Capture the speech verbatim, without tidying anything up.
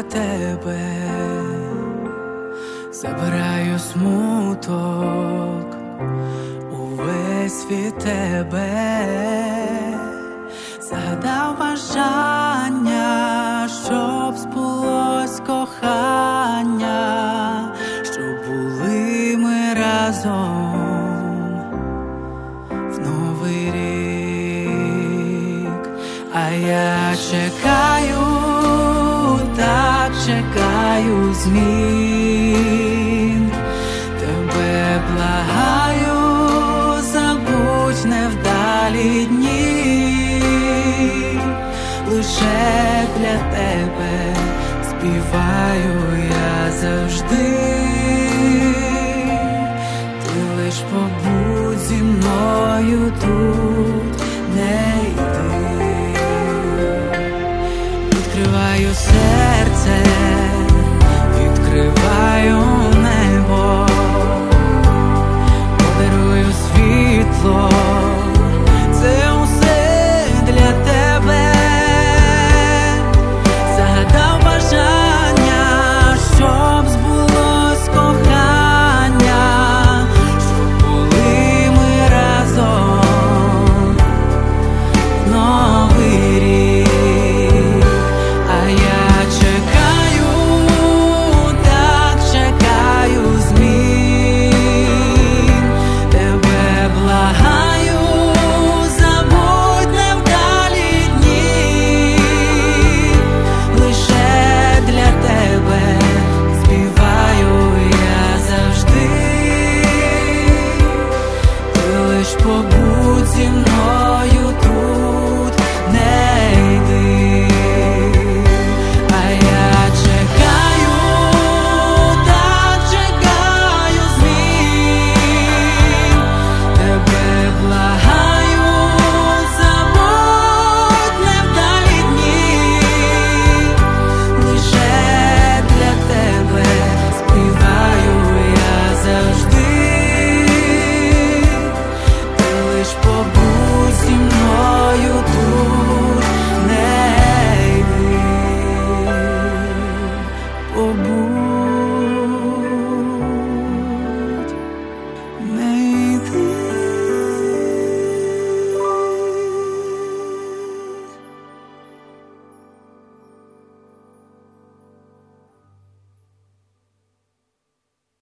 тебе, забираю смуток увесь від тебе, загадав бажання, щоб збулось кохання, щоб були ми разом в новий рік. А я чекаю, так чекаю змін, тебе благаю, забудь невдалі дні, лише для тебе співаю я завжди, ти лиш побудь зі мною тут, не йди. Відкриваю серце, відкриваю небо, подарую світло